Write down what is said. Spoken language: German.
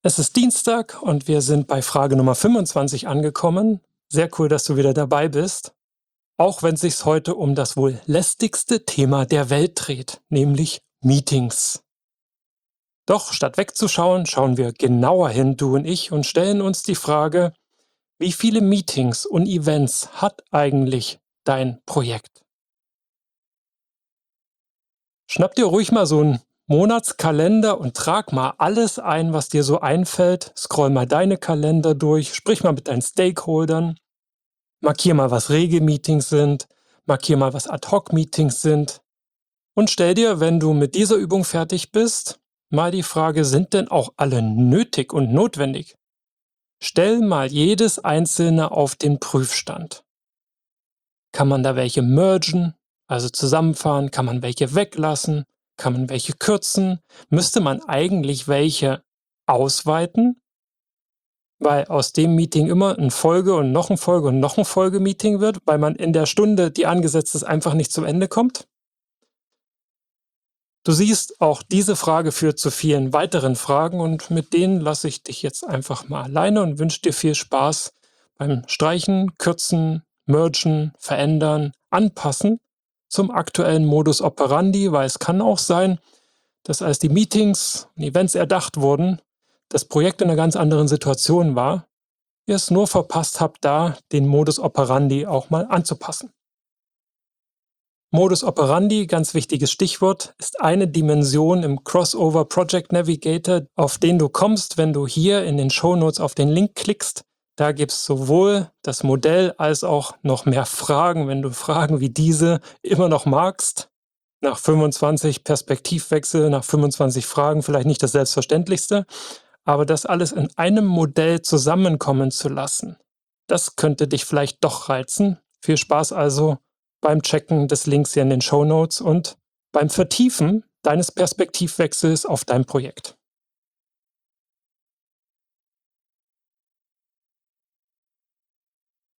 Es ist Dienstag und wir sind bei Frage Nummer 25 angekommen. Sehr cool, dass du wieder dabei bist. Auch wenn es sich heute um das wohl lästigste Thema der Welt dreht, nämlich Meetings. Doch statt wegzuschauen, schauen wir genauer hin, du und ich, und stellen uns die Frage, wie viele Meetings und Events hat eigentlich dein Projekt? Schnapp dir ruhig mal so einen Monatskalender und trag mal alles ein, was dir so einfällt. Scroll mal deine Kalender durch, sprich mal mit deinen Stakeholdern, markier mal, was Regelmeetings sind, markier mal, was Ad-Hoc-Meetings sind und stell dir, wenn du mit dieser Übung fertig bist, mal die Frage, sind denn auch alle nötig und notwendig? Stell mal jedes einzelne auf den Prüfstand. Kann man da welche mergen, also zusammenfahren? Kann man welche weglassen? Kann man welche kürzen? Müsste man eigentlich welche ausweiten? Weil aus dem Meeting immer ein Folge und noch ein Folge und noch ein Folgemeeting wird, weil man in der Stunde, die angesetzt ist, einfach nicht zum Ende kommt? Du siehst, auch diese Frage führt zu vielen weiteren Fragen und mit denen lasse ich dich jetzt einfach mal alleine und wünsche dir viel Spaß beim Streichen, Kürzen, Mergen, Verändern, Anpassen zum aktuellen Modus operandi, weil es kann auch sein, dass als die Meetings und Events erdacht wurden, das Projekt in einer ganz anderen Situation war, ihr es nur verpasst habt, da den Modus operandi auch mal anzupassen. Modus operandi, ganz wichtiges Stichwort, ist eine Dimension im Crossover Project Navigator, auf den du kommst, wenn du hier in den Shownotes auf den Link klickst. Da gibt es sowohl das Modell als auch noch mehr Fragen, wenn du Fragen wie diese immer noch magst. Nach 25 Perspektivwechsel, nach 25 Fragen vielleicht nicht das Selbstverständlichste, aber das alles in einem Modell zusammenkommen zu lassen, das könnte dich vielleicht doch reizen. Viel Spaß also beim Checken des Links hier in den Shownotes und beim Vertiefen deines Perspektivwechsels auf dein Projekt.